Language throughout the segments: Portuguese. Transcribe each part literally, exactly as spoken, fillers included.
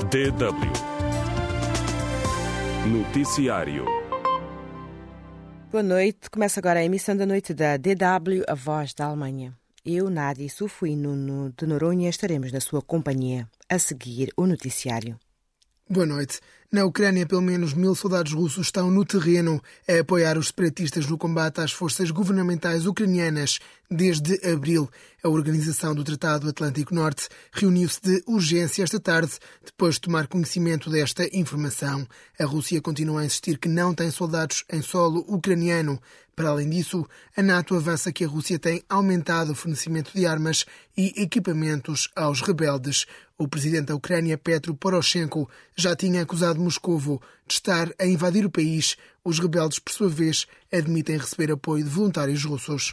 D W Noticiário. Boa noite. Começa agora a emissão da noite da D W, a voz da Alemanha. Eu, Nádia Sufo e Nuno de Noronha estaremos na sua companhia. A seguir, o noticiário. Boa noite. Na Ucrânia, pelo menos mil soldados russos estão no terreno a apoiar os separatistas no combate às forças governamentais ucranianas desde abril. A Organização do Tratado Atlântico Norte reuniu-se de urgência esta tarde, depois de tomar conhecimento desta informação. A Rússia continua a insistir que não tem soldados em solo ucraniano. Para além disso, a NATO avança que a Rússia tem aumentado o fornecimento de armas e equipamentos aos rebeldes. O presidente da Ucrânia, Petro Poroshenko, já tinha acusado Moscovo de estar a invadir o país. Os rebeldes, por sua vez, admitem receber apoio de voluntários russos.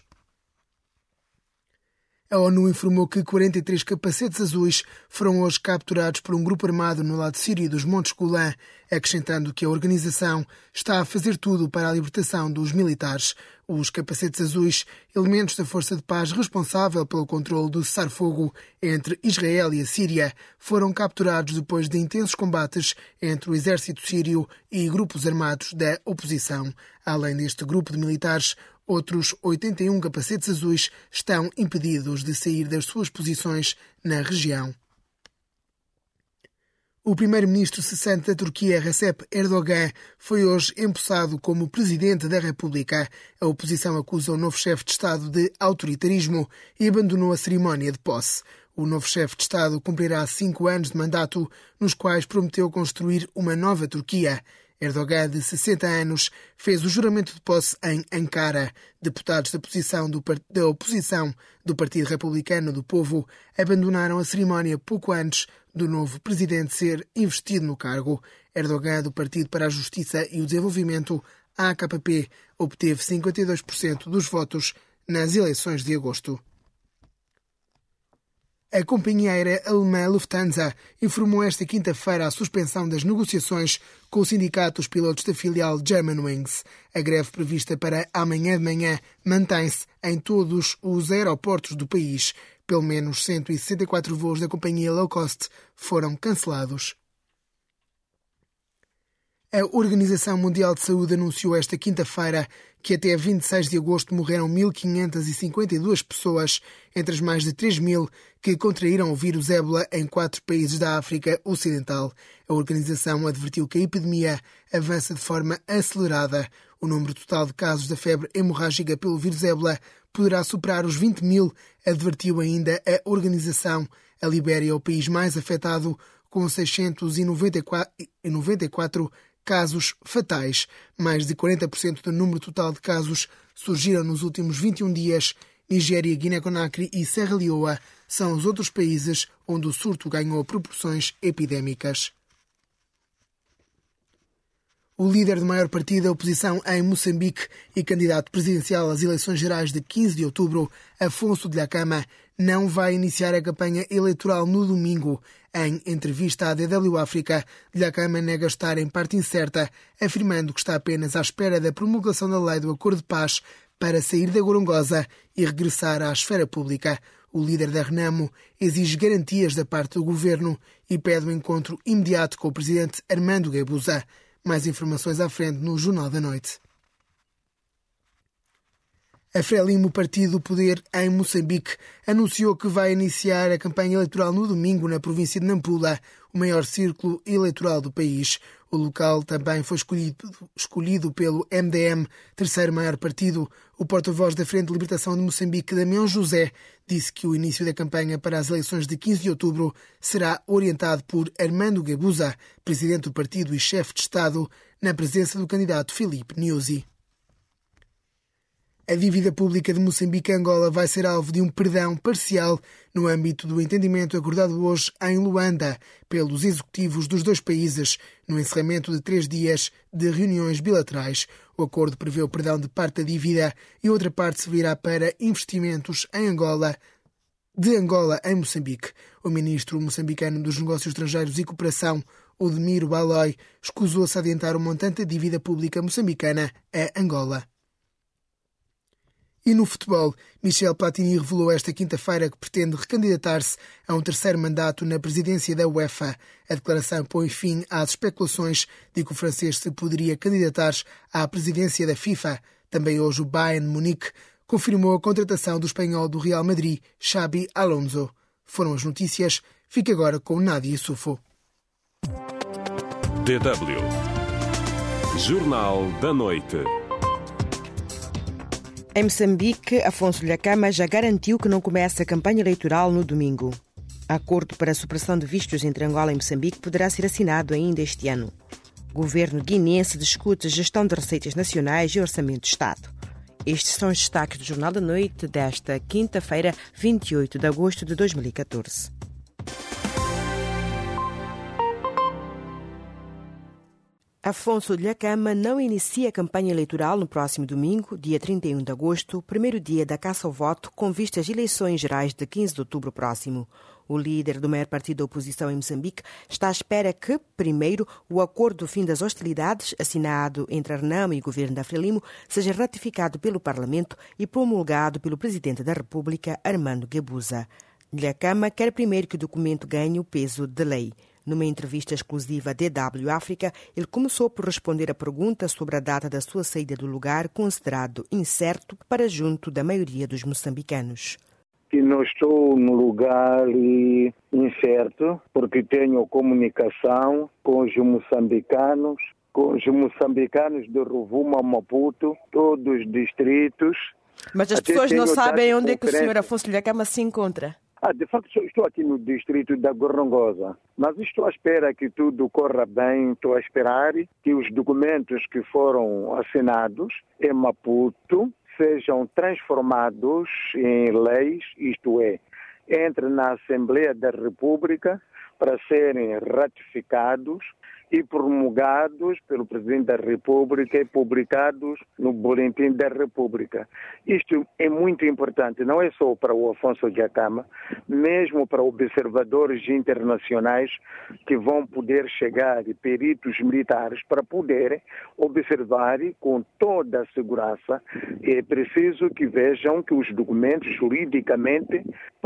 A ONU informou que quarenta e três capacetes azuis foram hoje capturados por um grupo armado no lado sírio dos Montes Golã, acrescentando que a organização está a fazer tudo para a libertação dos militares. Os capacetes azuis, elementos da força de paz responsável pelo controle do cessar-fogo entre Israel e a Síria, foram capturados depois de intensos combates entre o exército sírio e grupos armados da oposição. Além deste grupo de militares, outros oitenta e um capacetes azuis estão impedidos de sair das suas posições na região. O primeiro-ministro cessante da Turquia, Recep Erdogan, foi hoje empossado como presidente da República. A oposição acusa o novo chefe de Estado de autoritarismo e abandonou a cerimónia de posse. O novo chefe de Estado cumprirá cinco anos de mandato, nos quais prometeu construir uma nova Turquia. Erdogan, de sessenta anos, fez o juramento de posse em Ankara. Deputados da, posição do, da oposição do Partido Republicano do Povo abandonaram a cerimónia pouco antes do novo presidente ser investido no cargo. Erdogan, do Partido para a Justiça e o Desenvolvimento, A K P, obteve cinquenta e dois por cento dos votos nas eleições de agosto. A companhia aérea alemã Lufthansa informou esta quinta-feira a suspensão das negociações com o sindicato dos pilotos da filial Germanwings. A greve prevista para amanhã de manhã mantém-se em todos os aeroportos do país. Pelo menos cento e sessenta e quatro voos da companhia low cost foram cancelados. A Organização Mundial de Saúde anunciou esta quinta-feira que até vinte e seis de agosto morreram mil quinhentas e cinquenta e duas pessoas, entre as mais de três mil que contraíram o vírus ébola em quatro países da África Ocidental. A organização advertiu que a epidemia avança de forma acelerada. O número total de casos da febre hemorrágica pelo vírus ébola poderá superar os vinte mil, advertiu ainda a organização. A Libéria é o país mais afetado, com seiscentos e noventa e quatro casos fatais. Mais de quarenta por cento do número total de casos surgiram nos últimos vinte e um dias. Nigéria, Guiné-Conakry e Serra Leoa são os outros países onde o surto ganhou proporções epidémicas. O líder do maior partido da oposição em Moçambique e candidato presidencial às eleições gerais de quinze de outubro, Afonso Dhlakama, não vai iniciar a campanha eleitoral no domingo. Em entrevista à D W África, Dhlakama nega estar em parte incerta, afirmando que está apenas à espera da promulgação da lei do Acordo de Paz para sair da Gorongosa e regressar à esfera pública. O líder da Renamo exige garantias da parte do governo e pede um encontro imediato com o presidente Armando Guebuza. Mais informações à frente no Jornal da Noite. A Frelimo, partido do poder em Moçambique, anunciou que vai iniciar a campanha eleitoral no domingo na província de Nampula, o maior círculo eleitoral do país. O local também foi escolhido, escolhido pelo M D M, terceiro maior partido. O porta-voz da Frente de Libertação de Moçambique, Damião José, disse que o início da campanha para as eleições de quinze de outubro será orientado por Armando Guebuza, presidente do partido e chefe de Estado, na presença do candidato Filipe Nyusi. A dívida pública de Moçambique e Angola vai ser alvo de um perdão parcial no âmbito do entendimento acordado hoje em Luanda pelos executivos dos dois países, no encerramento de três dias de reuniões bilaterais. O acordo prevê o perdão de parte da dívida e outra parte servirá para investimentos em Angola, de Angola em Moçambique. O ministro moçambicano dos Negócios Estrangeiros e Cooperação, Odemiro Baloi, escusou-se a adiantar o montante da dívida pública moçambicana a Angola. E no futebol, Michel Platini revelou esta quinta-feira que pretende recandidatar-se a um terceiro mandato na presidência da UEFA. A declaração põe fim às especulações de que o francês se poderia candidatar à presidência da FIFA. Também hoje o Bayern Munique confirmou a contratação do espanhol do Real Madrid, Xabi Alonso. Foram as notícias. Fique agora com Nádia Issoufou. D W Jornal da Noite. Em Moçambique, Afonso Dhlakama já garantiu que não começa a campanha eleitoral no domingo. Acordo para a supressão de vistos entre Angola e Moçambique poderá ser assinado ainda este ano. O governo guineense discute gestão de receitas nacionais e orçamento de Estado. Estes são os destaques do Jornal da Noite desta quinta-feira, vinte e oito de agosto de dois mil e catorze. Afonso Dhlakama não inicia a campanha eleitoral no próximo domingo, dia trinta e um de agosto, primeiro dia da caça ao voto, com vista às eleições gerais de quinze de outubro próximo. O líder do maior partido da oposição em Moçambique está à espera que, primeiro, o acordo do fim das hostilidades, assinado entre a Renamo e o governo da Frelimo, seja ratificado pelo Parlamento e promulgado pelo Presidente da República, Armando Guebuza. Dhlakama quer primeiro que o documento ganhe o peso de lei. Numa entrevista exclusiva à D W África, ele começou por responder a pergunta sobre a data da sua saída do lugar, considerado incerto para junto da maioria dos moçambicanos. Que não estou no lugar incerto, porque tenho comunicação com os moçambicanos, com os moçambicanos de Rovuma, Maputo, todos os distritos. Mas as Até pessoas não sabem onde é que o senhor Afonso Dhlakama se encontra. Ah, de facto, estou aqui no distrito da Gorongosa, mas estou à espera que tudo corra bem, estou a esperar que os documentos que foram assinados em Maputo sejam transformados em leis, isto é, entre na Assembleia da República para serem ratificados e promulgados pelo Presidente da República e publicados no Boletim da República. Isto é muito importante, não é só para o Afonso Dhlakama, mesmo para observadores internacionais que vão poder chegar, peritos militares, para poderem observar com toda a segurança. É preciso que vejam que os documentos juridicamente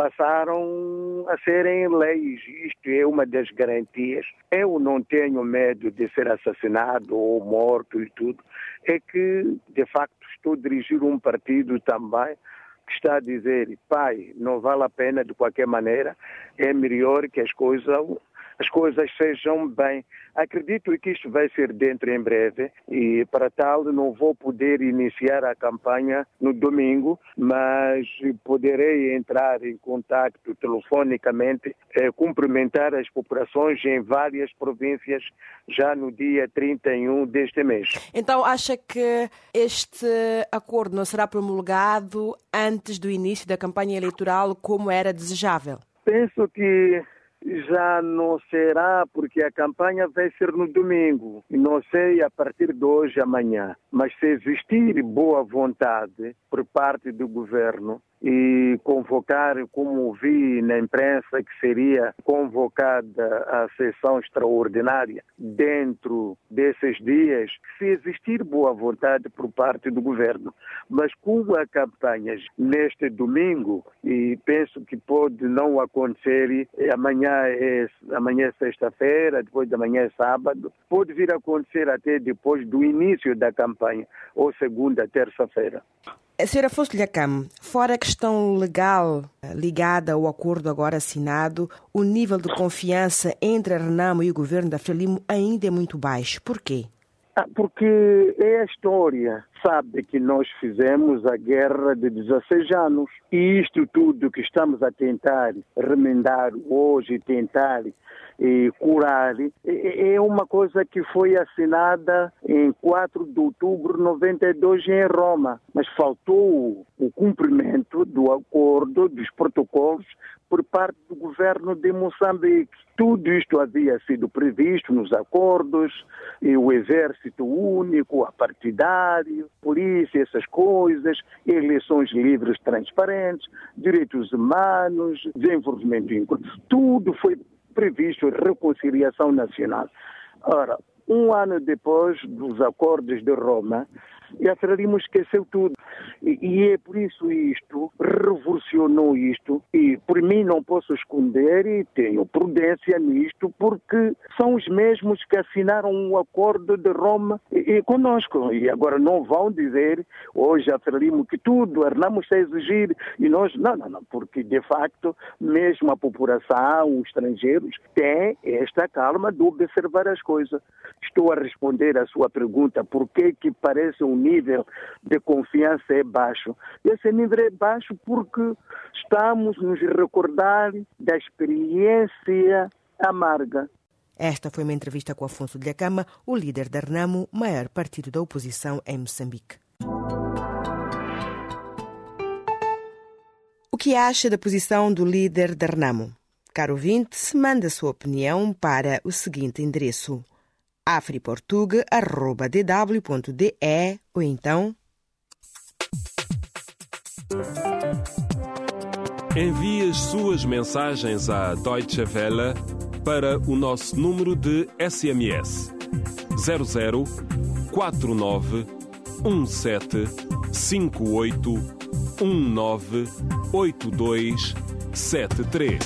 passaram a serem leis. Isto é uma das garantias. Eu não tenho medo de ser assassinado ou morto e tudo, é que, de facto, estou a dirigir um partido também que está a dizer, pai, não vale a pena de qualquer maneira, é melhor que as coisas, as coisas sejam bem. Acredito que isto vai ser dentro em breve e, para tal, não vou poder iniciar a campanha no domingo, mas poderei entrar em contato telefonicamente, eh, cumprimentar as populações em várias províncias já no dia trinta e um deste mês. Então, acha que este acordo não será promulgado antes do início da campanha eleitoral como era desejável? Penso que já não será, porque a campanha vai ser no domingo. Não sei a partir de hoje, amanhã. Mas se existir boa vontade por parte do governo e convocar, como vi na imprensa, que seria convocada a sessão extraordinária dentro desses dias, se existir boa vontade por parte do governo. Mas com a campanha neste domingo, e penso que pode não acontecer, amanhã é, amanhã é sexta-feira, depois de amanhã é sábado, pode vir a acontecer até depois do início da campanha, ou segunda, terça-feira. senhor Afonso Dhlakama, fora a questão legal ligada ao acordo agora assinado, o nível de confiança entre a Renamo e o governo da Frelimo ainda é muito baixo. Por quê? Ah, porque é a história. Sabe que nós fizemos a guerra de dezesseis anos e isto tudo que estamos a tentar remendar hoje, tentar eh, curar, é uma coisa que foi assinada em quatro de outubro de noventa e dois em Roma, mas faltou o cumprimento do acordo, dos protocolos, por parte do governo de Moçambique. Tudo isto havia sido previsto nos acordos, e o exército único, apartidário, polícia, essas coisas, eleições livres, transparentes, direitos humanos, desenvolvimento inclusivo. Tudo foi previsto, reconciliação nacional. Ora, um ano depois dos acordos de Roma, e a Frelimo esqueceu tudo. E, e é por isso isto, revolucionou isto, e por mim não posso esconder e tenho prudência nisto, porque são os mesmos que assinaram o acordo de Roma e, e conosco. E agora não vão dizer, hoje afirmamos que tudo, andamos a exigir, e nós, não, não, não, porque de facto, mesmo a população, os estrangeiros, têm esta calma de observar as coisas. Estou a responder à sua pergunta, por que que parece um nível de confiança é baixo? Esse nível é baixo porque estamos nos recordar da experiência amarga. Esta foi uma entrevista com Afonso de Lhakama, o líder da Renamo, maior partido da oposição em Moçambique. O que acha da posição do líder da Renamo? Caro ouvinte, manda a sua opinião para o seguinte endereço: afriportuga arroba d w ponto d e ou então envie as suas mensagens à Deutsche Welle para o nosso número de S M S zero zero quatro nove um sete cinco oito um nove oito dois sete três.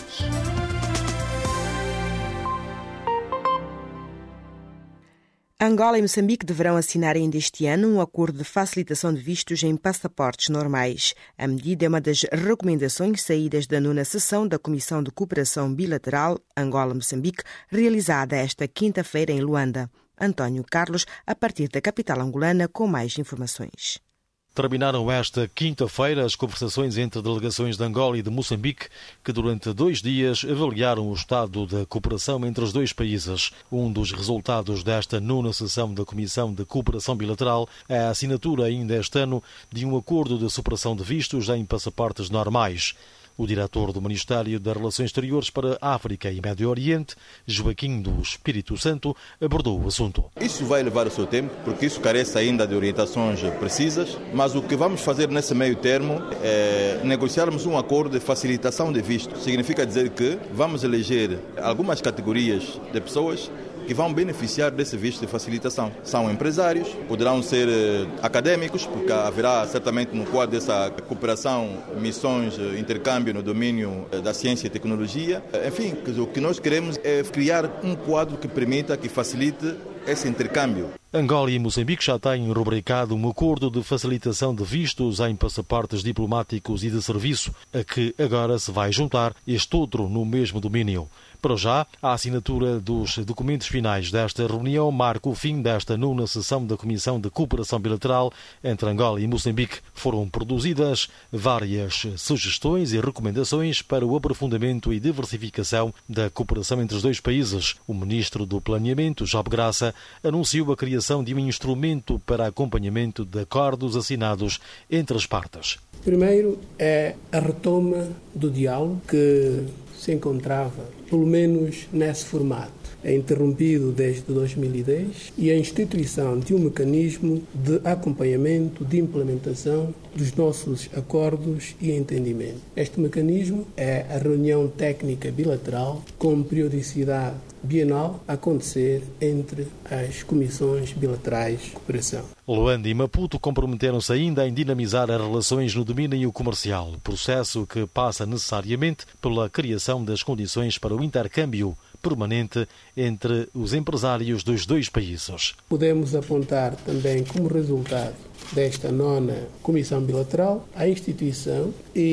Angola e Moçambique deverão assinar ainda este ano um acordo de facilitação de vistos em passaportes normais. A medida é uma das recomendações saídas da nona sessão da Comissão de Cooperação Bilateral Angola-Moçambique, realizada esta quinta-feira em Luanda. António Carlos, a partir da capital angolana, com mais informações. Terminaram esta quinta-feira as conversações entre delegações de Angola e de Moçambique, que durante dois dias avaliaram o estado da cooperação entre os dois países. Um dos resultados desta nona sessão da Comissão de Cooperação Bilateral é a assinatura ainda este ano de um acordo de supressão de vistos em passaportes normais. O diretor do Ministério das Relações Exteriores para a África e Médio Oriente, Joaquim do Espírito Santo, abordou o assunto. Isso vai levar o seu tempo, porque isso carece ainda de orientações precisas, mas o que vamos fazer nesse meio termo é negociarmos um acordo de facilitação de visto. Significa dizer que vamos eleger algumas categorias de pessoas que vão beneficiar desse visto de facilitação. São empresários, poderão ser académicos, porque haverá certamente no quadro dessa cooperação missões, intercâmbio no domínio da ciência e tecnologia. Enfim, o que nós queremos é criar um quadro que permita, que facilite esse intercâmbio. Angola e Moçambique já têm rubricado um acordo de facilitação de vistos em passaportes diplomáticos e de serviço, a que agora se vai juntar este outro no mesmo domínio. Para já, a assinatura dos documentos finais desta reunião marca o fim desta nona sessão da Comissão de Cooperação Bilateral entre Angola e Moçambique. Foram produzidas várias sugestões e recomendações para o aprofundamento e diversificação da cooperação entre os dois países. O ministro do Planeamento, Job Graça, anunciou a criação de um instrumento para acompanhamento de acordos assinados entre as partes. Primeiro é a retoma do diálogo que se encontrava, pelo menos nesse formato, é interrompido desde dois mil e dez, e a instituição de um mecanismo de acompanhamento, de implementação dos nossos acordos e entendimentos. Este mecanismo é a reunião técnica bilateral com periodicidade bienal a acontecer entre as comissões bilaterais de cooperação. Luanda e Maputo comprometeram-se ainda em dinamizar as relações no domínio comercial, processo que passa necessariamente pela criação das condições para o intercâmbio permanente entre os empresários dos dois países. Podemos apontar também como resultado desta nona Comissão Bilateral a instituição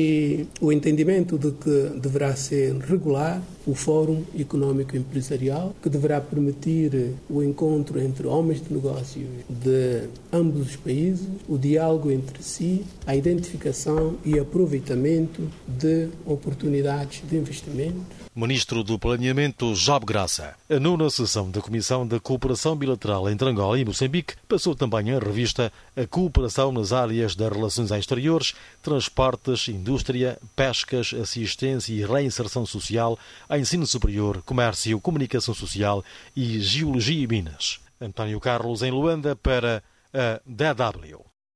e o entendimento de que deverá ser regular o Fórum Económico Empresarial, que deverá permitir o encontro entre homens de negócios de ambos os países, o diálogo entre si, a identificação e aproveitamento de oportunidades de investimento. Ministro do Planeamento, Job Graça. A nona sessão da Comissão da Cooperação Bilateral entre Angola e Moçambique passou também em revista a cooperação nas áreas das relações exteriores, transportes, indústria, pescas, assistência e reinserção social, ensino superior, comércio, comunicação social e geologia e minas. António Carlos, em Luanda, para a D W.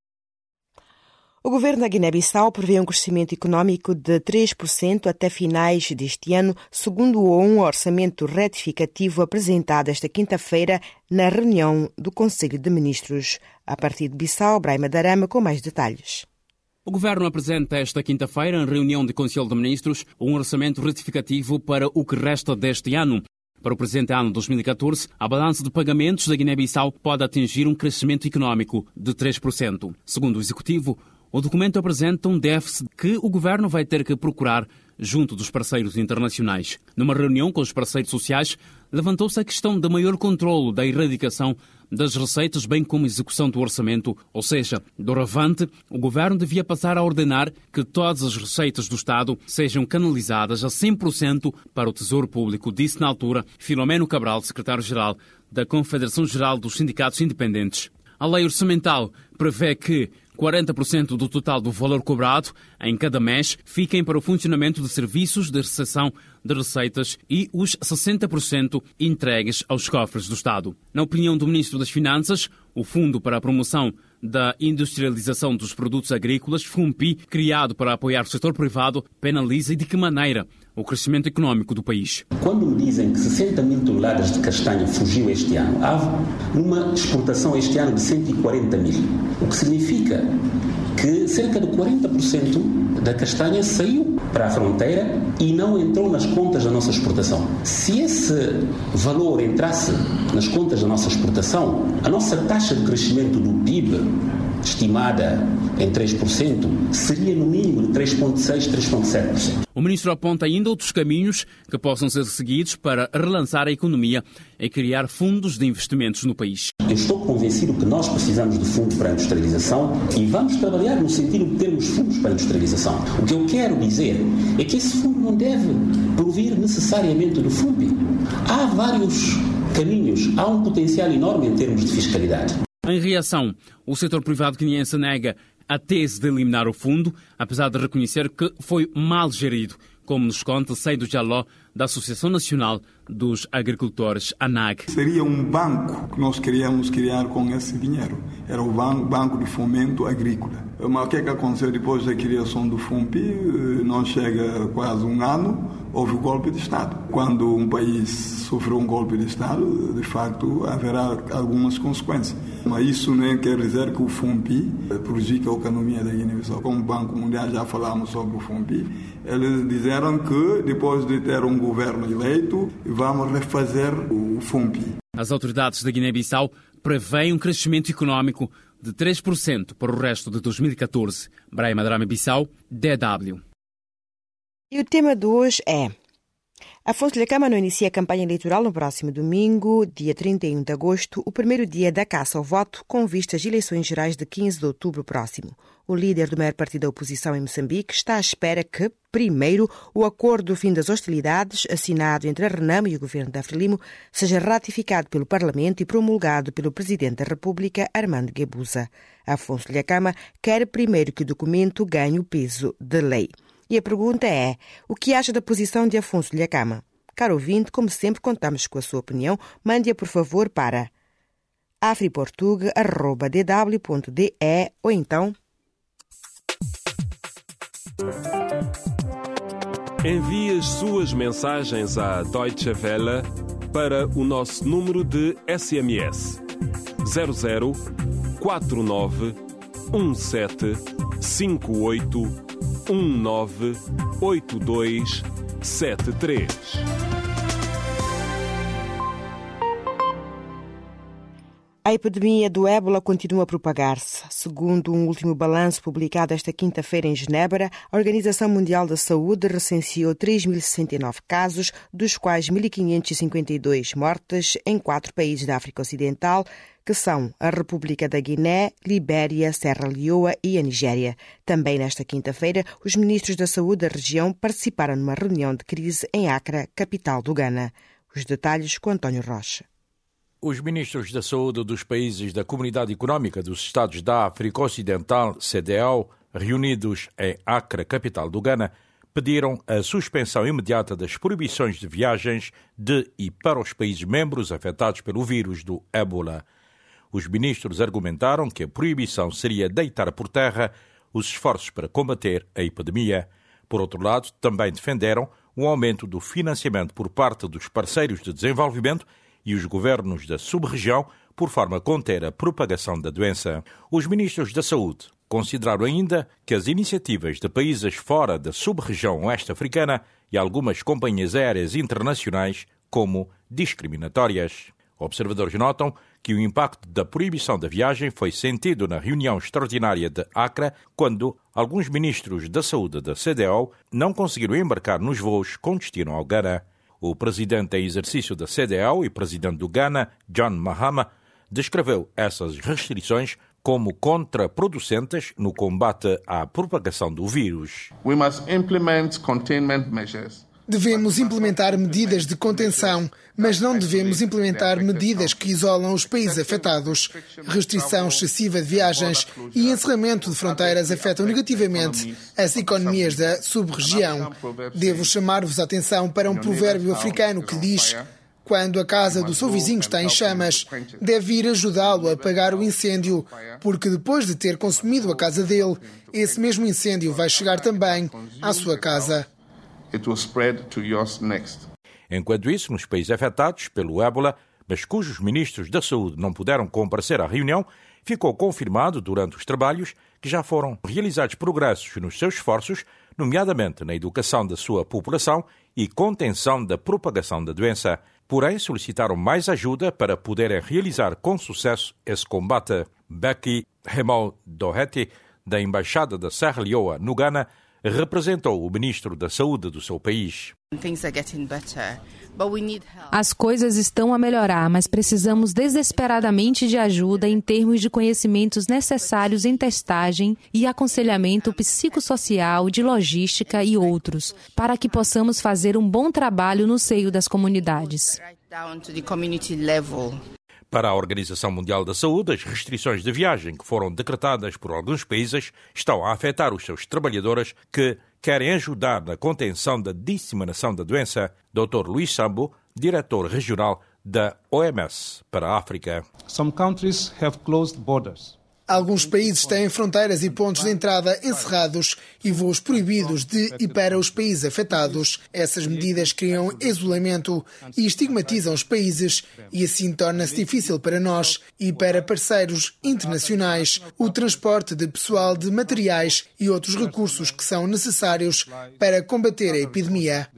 O governo da Guiné-Bissau prevê um crescimento económico de três por cento até finais deste ano, segundo um orçamento retificativo apresentado esta quinta-feira na reunião do Conselho de Ministros. A partir de Bissau, Braima Darama com mais detalhes. O Governo apresenta esta quinta-feira, em reunião de Conselho de Ministros, um orçamento retificativo para o que resta deste ano. Para o presente ano dois mil e catorze, a balança de pagamentos da Guiné-Bissau pode atingir um crescimento económico de três por cento. Segundo o Executivo, o documento apresenta um déficit que o Governo vai ter que procurar junto dos parceiros internacionais. Numa reunião com os parceiros sociais, levantou-se a questão de maior controlo da erradicação das receitas, bem como execução do orçamento, ou seja, doravante, o Governo devia passar a ordenar que todas as receitas do Estado sejam canalizadas a cem por cento para o Tesouro Público, disse na altura Filomeno Cabral, secretário-geral da Confederação Geral dos Sindicatos Independentes. A lei orçamental prevê que quarenta por cento do total do valor cobrado em cada mês fiquem para o funcionamento de serviços de recepção de receitas e os sessenta por cento entregues aos cofres do Estado. Na opinião do Ministro das Finanças, o Fundo para a Promoção da Industrialização dos Produtos Agrícolas, FUNPI, criado para apoiar o setor privado, penaliza e de que maneira o crescimento económico do país. Quando me dizem que sessenta mil toneladas de castanha fugiu este ano, há uma exportação este ano de cento e quarenta mil, o que significa que cerca de quarenta por cento da castanha saiu para a fronteira e não entrou nas contas da nossa exportação. Se esse valor entrasse nas contas da nossa exportação, a nossa taxa de crescimento do P I B, estimada em três por cento, seria no mínimo de três vírgula seis, três vírgula sete por cento. O Ministro aponta ainda outros caminhos que possam ser seguidos para relançar a economia e criar fundos de investimentos no país. Eu estou convencido que nós precisamos de fundos para a industrialização e vamos trabalhar no sentido de termos fundos para a industrialização. O que eu quero dizer é que esse fundo não deve provir necessariamente do FUNPI. Há vários caminhos, há um potencial enorme em termos de fiscalidade. Em reação, o setor privado guineense nega a tese de eliminar o fundo, apesar de reconhecer que foi mal gerido, como nos conta Seido Jaló, da Associação Nacional dos Agricultores, ANAG. Seria um banco que nós queríamos criar com esse dinheiro. Era o Banco de Fomento Agrícola. Mas o que é que aconteceu depois da criação do FUNPI? Não chega quase um ano, houve o golpe de Estado. Quando um país sofreu um golpe de Estado, de facto, haverá algumas consequências. Mas isso não quer dizer que o FUNPI prejudica a economia da Guiné-Bissau. Como o Banco Mundial, já falamos sobre o FUNPI, eles disseram que depois de ter um governo eleito, vamos refazer o FUNPI. As autoridades da Guiné-Bissau prevêem um crescimento económico de três por cento para o resto de dois mil e catorze. Brahima Drame-Bissau, D W. E o tema de hoje é: Afonso Dhlakama não inicia a campanha eleitoral no próximo domingo, dia trinta e um de agosto, o primeiro dia da caça ao voto, com vistas às eleições gerais de quinze de outubro próximo. O líder do maior partido da oposição em Moçambique está à espera que, primeiro, o acordo do fim das hostilidades, assinado entre a Renamo e o governo da Frelimo, seja ratificado pelo Parlamento e promulgado pelo Presidente da República, Armando Guebuza. Afonso Dhlakama quer primeiro que o documento ganhe o peso de lei. E a pergunta é: o que acha da posição de Afonso Dhlakama? Caro ouvinte, como sempre, contamos com a sua opinião. Mande-a, por favor, para afriportugue arroba d w ponto d e ou então envie as suas mensagens à Deutsche Welle para o nosso número de S M S zero zero quatro nove um sete cinco oito um nove oito dois sete três. A epidemia do ébola continua a propagar-se. Segundo um último balanço publicado esta quinta-feira em Genebra, a Organização Mundial da Saúde recenseou três mil e sessenta e nove casos, dos quais mil quinhentos e cinquenta e dois mortes em quatro países da África Ocidental, que são a República da Guiné, Libéria, Serra Leoa e a Nigéria. Também nesta quinta-feira, os ministros da Saúde da região participaram numa reunião de crise em Accra, capital do Ghana. Os detalhes com António Rocha. Os ministros da Saúde dos países da Comunidade Económica dos Estados da África Ocidental, C D A O, reunidos em Accra, capital do Ghana, pediram a suspensão imediata das proibições de viagens de e para os países membros afetados pelo vírus do ébola. Os ministros argumentaram que a proibição seria deitar por terra os esforços para combater a epidemia. Por outro lado, também defenderam o aumento do financiamento por parte dos parceiros de desenvolvimento e os governos da sub-região, por forma a conter a propagação da doença. Os ministros da Saúde Consideraram ainda que as iniciativas de países fora da sub-região oeste-africana e algumas companhias aéreas internacionais como discriminatórias. Observadores notam que o impacto da proibição da viagem foi sentido na reunião extraordinária de Accra, quando alguns ministros da saúde da C D A O não conseguiram embarcar nos voos com destino ao Ghana. O presidente em exercício da C D A O e presidente do Ghana, John Mahama, descreveu essas restrições como contraproducentes no combate à propagação do vírus. We must implement containment measures. Devemos implementar medidas de contenção, mas não devemos implementar medidas que isolam os países afetados. Restrição excessiva de viagens e encerramento de fronteiras afetam negativamente as economias da sub-região. Devo chamar-vos a atenção para um provérbio africano que diz: quando a casa do seu vizinho está em chamas, deve ir ajudá-lo a apagar o incêndio, porque depois de ter consumido a casa dele, esse mesmo incêndio vai chegar também à sua casa. It will spread to yours next. Enquanto isso, nos países afetados pelo ébola, mas cujos ministros da saúde não puderam comparecer à reunião, ficou confirmado durante os trabalhos que já foram realizados progressos nos seus esforços, nomeadamente na educação da sua população e contenção da propagação da doença. Porém, solicitaram mais ajuda para poderem realizar com sucesso esse combate. Becky Hemau Doherty, da Embaixada da Serra Leoa, no Ghana, representou o ministro da Saúde do seu país. As coisas estão a melhorar, mas precisamos desesperadamente de ajuda em termos de conhecimentos necessários em testagem e aconselhamento psicossocial, de logística e outros, para que possamos fazer um bom trabalho no seio das comunidades. Para a Organização Mundial da Saúde, as restrições de viagem que foram decretadas por alguns países estão a afetar os seus trabalhadores que querem ajudar na contenção da disseminação da doença. doutor Luís Sambo, diretor regional da O M S para a África. Some countries have closed borders. Alguns países têm fronteiras e pontos de entrada encerrados e voos proibidos de e para os países afetados. Essas medidas criam isolamento e estigmatizam os países e assim torna-se difícil para nós e para parceiros internacionais o transporte de pessoal, de materiais e outros recursos que são necessários para combater a epidemia.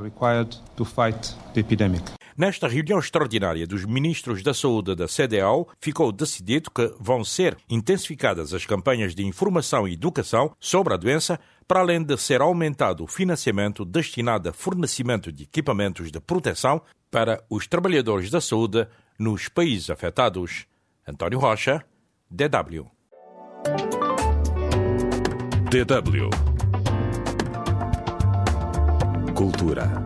Nesta reunião extraordinária dos ministros da Saúde da C D A O, ficou decidido que vão ser intensificadas as campanhas de informação e educação sobre a doença, para além de ser aumentado o financiamento destinado a fornecimento de equipamentos de proteção para os trabalhadores da saúde nos países afetados. António Rocha, D W. D W. Cultura.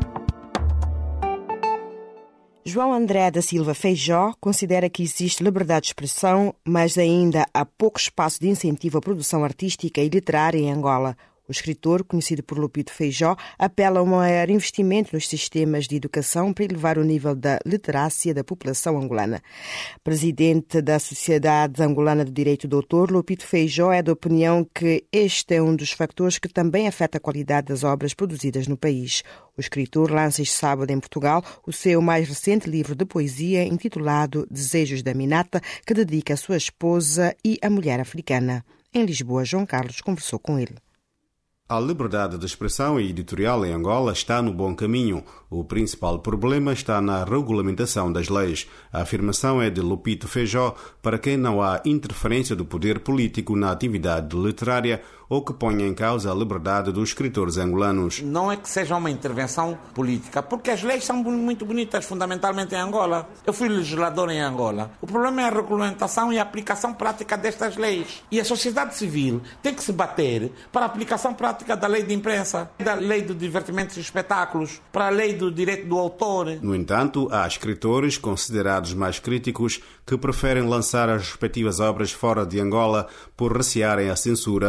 João André da Silva Feijó considera que existe liberdade de expressão, mas ainda há pouco espaço de incentivo à produção artística e literária em Angola. O escritor, conhecido por Lupito Feijó, apela a um maior investimento nos sistemas de educação para elevar o nível da literacia da população angolana. Presidente da Sociedade Angolana do Direito do Autor, Lupito Feijó é da opinião que este é um dos fatores que também afeta a qualidade das obras produzidas no país. O escritor lança este sábado em Portugal o seu mais recente livro de poesia intitulado Desejos da Minata, que dedica à sua esposa e à mulher africana. Em Lisboa, João Carlos conversou com ele. A liberdade de expressão e editorial em Angola está no bom caminho. O principal problema está na regulamentação das leis. A afirmação é de Lupito Feijó, para quem não há interferência do poder político na atividade literária ou que ponha em causa a liberdade dos escritores angolanos. Não é que seja uma intervenção política, porque as leis são muito bonitas, fundamentalmente em Angola. Eu fui legislador em Angola. O problema é a regulamentação e a aplicação prática destas leis. E a sociedade civil tem que se bater para a aplicação prática da lei de imprensa, da lei do divertimento e espetáculos, para a lei do direito do autor. No entanto, há escritores considerados mais críticos que preferem lançar as respectivas obras fora de Angola por recearem a censura ou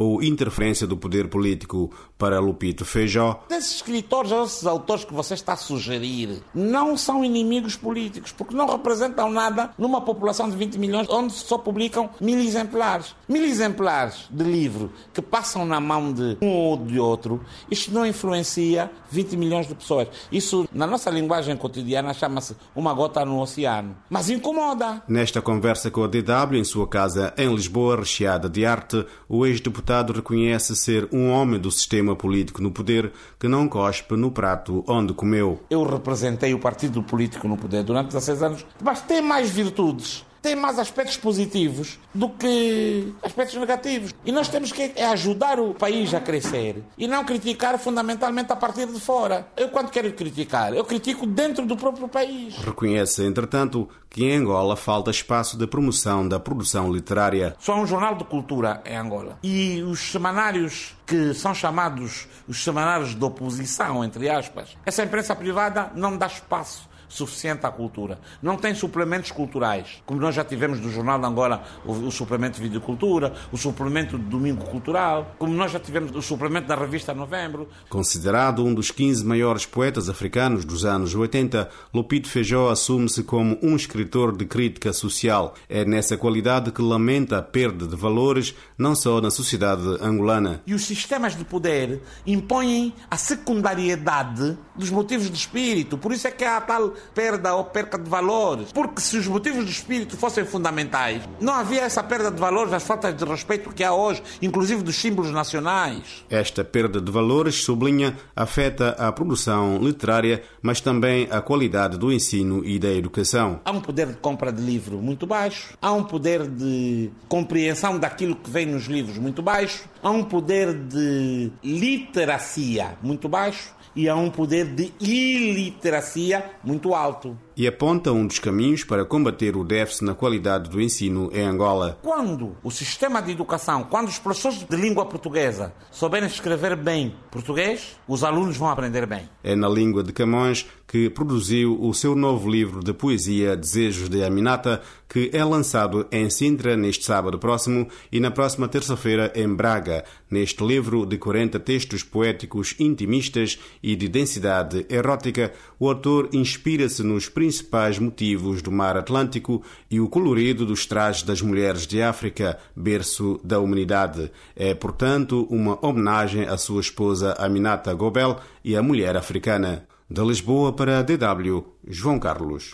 ou interferência do poder político para Lupito Feijó. Esses escritores, esses autores que você está a sugerir, não são inimigos políticos, porque não representam nada numa população de vinte milhões, onde só publicam mil exemplares. Mil exemplares de livro que passam na mão de um ou de outro, isto não influencia vinte milhões de pessoas. Isso, na nossa linguagem cotidiana, chama-se uma gota no oceano. Mas incomoda. Nesta conversa com a D W, em sua casa em Lisboa, recheada de arte, o ex-deputado reconhece ser um homem do sistema político no poder que não cospe no prato onde comeu. Eu representei o partido político no poder durante dezasseis anos, mas tem mais virtudes, tem mais aspectos positivos do que aspectos negativos. E nós temos que ajudar o país a crescer e não criticar fundamentalmente a partir de fora. Eu, quando quero criticar, eu critico dentro do próprio país. Reconhece, entretanto, que em Angola falta espaço de promoção da produção literária. Só há um jornal de cultura em Angola. E os semanários que são chamados os semanários de oposição, entre aspas, essa imprensa privada não dá espaço suficiente à cultura. Não tem suplementos culturais, como nós já tivemos do Jornal de Angola, o, o suplemento de Videocultura, o suplemento de Domingo Cultural, como nós já tivemos o suplemento da revista Novembro. Considerado um dos quinze maiores poetas africanos dos anos oitenta, Lupito Feijó assume-se como um escritor de crítica social. É nessa qualidade que lamenta a perda de valores, não só na sociedade angolana. E os sistemas de poder impõem a secundariedade dos motivos de espírito. Por isso é que há a tal perda ou perca de valores. Porque se os motivos de espírito fossem fundamentais, não havia essa perda de valores, as faltas de respeito que há hoje, inclusive dos símbolos nacionais. Esta perda de valores, sublinha, afeta a produção literária, mas também a qualidade do ensino e da educação. Há um poder de compra de livro muito baixo, há um poder de compreensão daquilo que vem nos livros muito baixo, há um poder de literacia muito baixo, e há um poder de iliteracia muito alto. E aponta um dos caminhos para combater o déficit na qualidade do ensino em Angola. Quando o sistema de educação, quando os professores de língua portuguesa souberem escrever bem português, os alunos vão aprender bem. É na língua de Camões que produziu o seu novo livro de poesia Desejos de Aminata, que é lançado em Sintra neste sábado próximo e na próxima terça-feira em Braga. Neste livro de quarenta textos poéticos intimistas e de densidade erótica, o autor inspira-se nos principais motivos do mar Atlântico e o colorido dos trajes das mulheres de África, berço da humanidade. É, portanto, uma homenagem à sua esposa Aminata Gobel e à mulher africana. De Lisboa para a D W, João Carlos.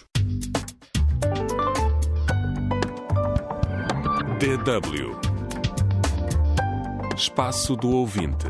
D W Espaço do Ouvinte.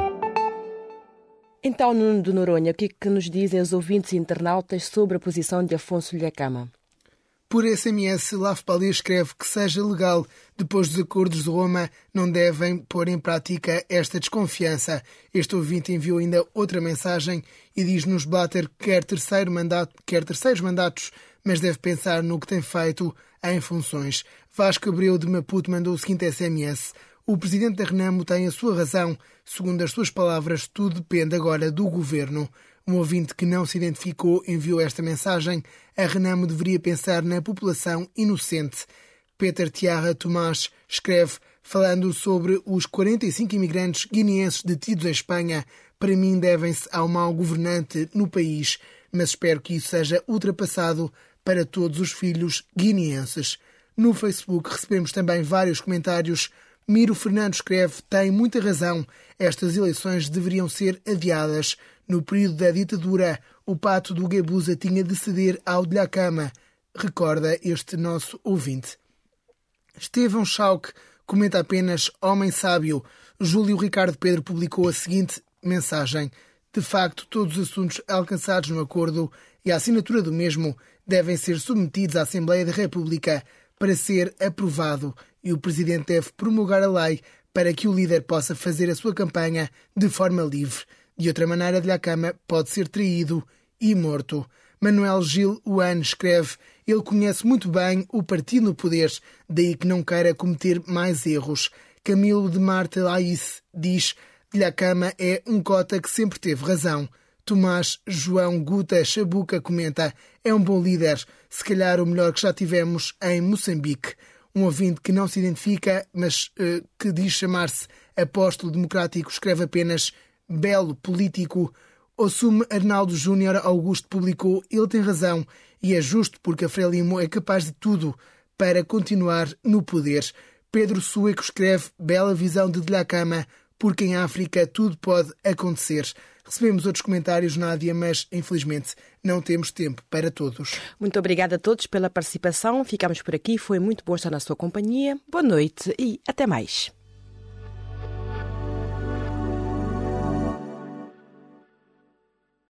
Então, Nuno de Noronha, o que, é que nos dizem os ouvintes e internautas sobre a posição de Afonso Dhlakama? Por S M S, Lafpali escreve que seja legal, depois dos acordos de Roma, não devem pôr em prática esta desconfiança. Este ouvinte enviou ainda outra mensagem e diz-nos Blatter que quer, terceiro mandato, quer terceiros mandatos, mas deve pensar no que tem feito em funções. Vasco Abreu de Maputo mandou o seguinte S M S. O presidente da Renamo tem a sua razão. Segundo as suas palavras, tudo depende agora do governo. Um ouvinte que não se identificou enviou esta mensagem. A Renamo deveria pensar na população inocente. Peter Tiarra Tomás escreve, falando sobre os quarenta e cinco imigrantes guineenses detidos em Espanha. Para mim, devem-se ao mau governante no país, mas espero que isso seja ultrapassado para todos os filhos guineenses. No Facebook recebemos também vários comentários. Miro Fernando escreve, tem muita razão. Estas eleições deveriam ser adiadas. No período da ditadura, o pato do Guebuza tinha de ceder ao Dhlakama. Recorda este nosso ouvinte. Estevão Schauck comenta apenas homem sábio. Júlio Ricardo Pedro publicou a seguinte mensagem. De facto, todos os assuntos alcançados no acordo e a assinatura do mesmo devem ser submetidos à Assembleia da República para ser aprovado e o Presidente deve promulgar a lei para que o líder possa fazer a sua campanha de forma livre. De outra maneira, Dhlakama pode ser traído e morto. Manuel Gil Uan escreve, ele conhece muito bem o partido no poder, daí que não queira cometer mais erros. Camilo de Marta Laís diz, Dhlakama é um cota que sempre teve razão. Tomás João Guta Chabuca comenta, é um bom líder, se calhar o melhor que já tivemos em Moçambique. Um ouvinte que não se identifica, mas uh, que diz chamar-se Apóstolo democrático escreve apenas belo político. Ossume Arnaldo Júnior Augusto publicou Ele tem razão e é justo porque a Frelimo é capaz de tudo para continuar no poder. Pedro Sueco escreve bela visão de Dhlakama porque em África tudo pode acontecer. Recebemos outros comentários, Nádia, mas infelizmente não temos tempo para todos. Muito obrigada a todos pela participação. Ficamos por aqui. Foi muito bom estar na sua companhia. Boa noite e até mais.